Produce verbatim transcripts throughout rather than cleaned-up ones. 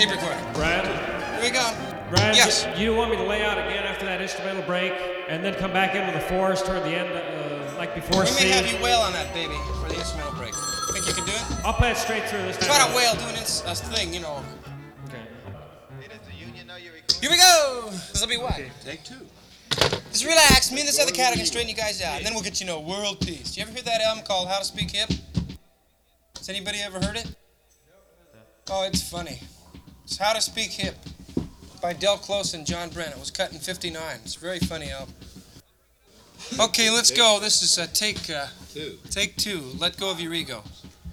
tape recorder. Brad? Here we go. Brad, Yes. you, you want me to lay out again after that instrumental break and then come back in with the fours toward the end, uh, like before We C? may have you wail on that baby for the instrumental break. Think you can do it? I'll play it straight through this time. Try to wail doing this a thing, you know. Okay. Here we go. This will be what? Okay, take two. Just relax. Me and this other cat are gonna straighten you guys out, and then we'll get you know world peace. You ever hear that album called How to Speak Hip? Has anybody ever heard it? Oh, it's funny. It's How to Speak Hip by Del Close and John Brennan. It was cut in fifty-nine. It's a very funny album. Okay, let's go. This is uh, take uh, Two. take two. Let go of your ego.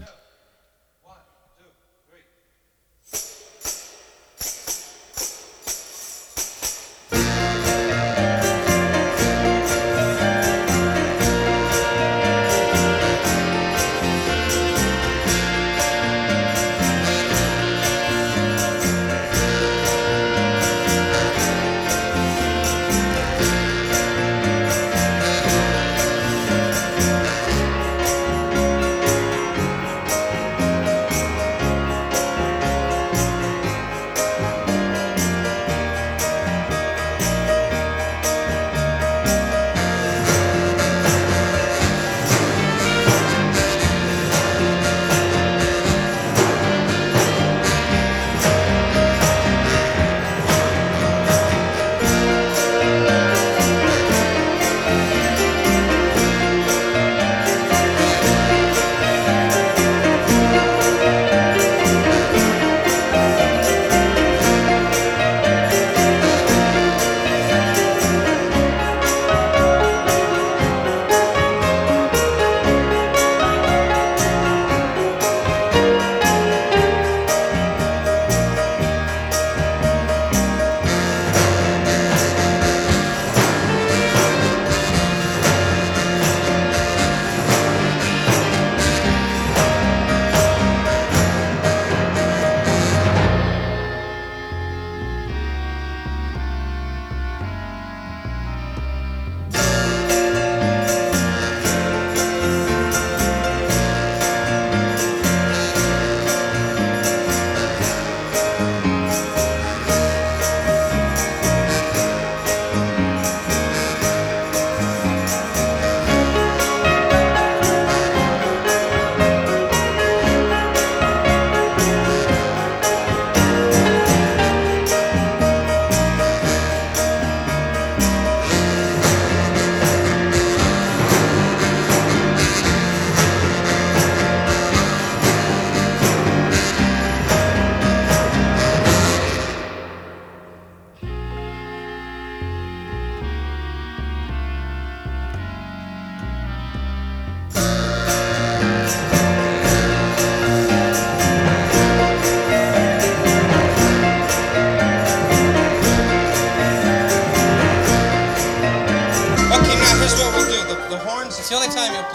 It's the only time you'll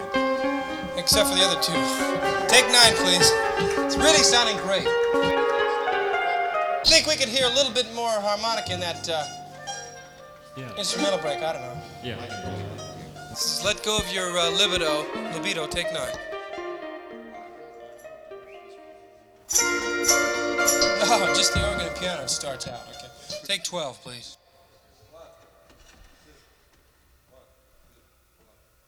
play. Except for the other two. Take nine, please. It's really sounding great. I think we could hear a little bit more harmonic in that uh, Yeah. instrumental break. I don't know. Yeah. This is Let Go of Your uh, Libido, Libido, take nine. Oh, just the organ and piano starts out. Okay. Take twelve, please.